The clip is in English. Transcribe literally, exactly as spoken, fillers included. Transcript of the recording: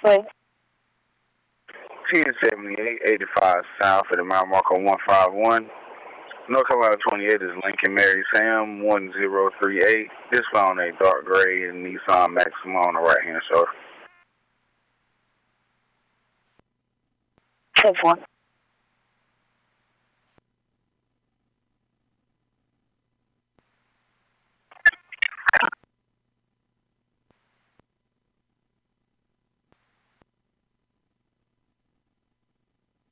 Wait. ten seventy-eight, eighty-five South at the mile marker one five one. North Carolina twenty-eight is Lincoln Mary Sam one zero three eight. This found a dark gray and Nissan Maxima on the right hand shoulder. ten four.